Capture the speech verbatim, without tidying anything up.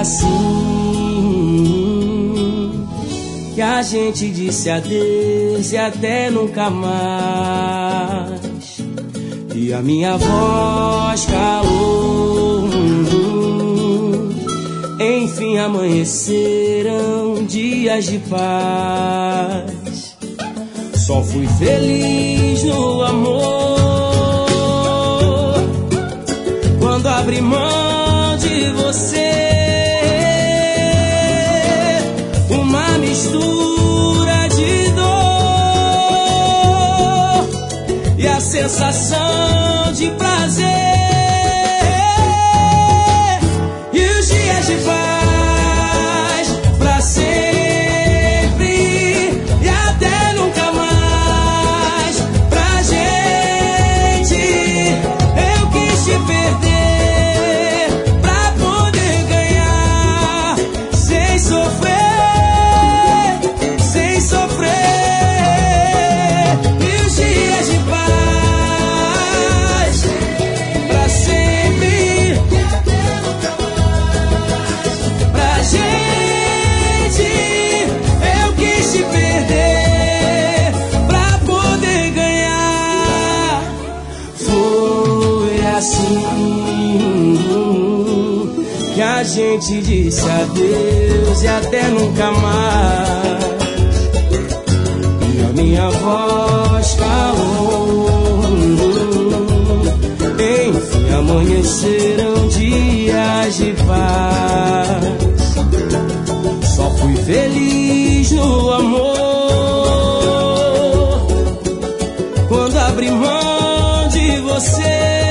assim que a gente disse adeus e até nunca mais. E a minha voz calou. Enfim amanheceram dias de paz. Só fui feliz no amor quando abri mão de você. Uma mistura de dor e a sensação de prazer. E os dias de paz pra sempre e até nunca mais. Pra gente eu quis te perder pra poder ganhar sem sofrer. Que a gente disse adeus e até nunca mais. E a minha voz calou. Enfim amanheceram dias de paz. Só fui feliz no amor quando abri mão de você.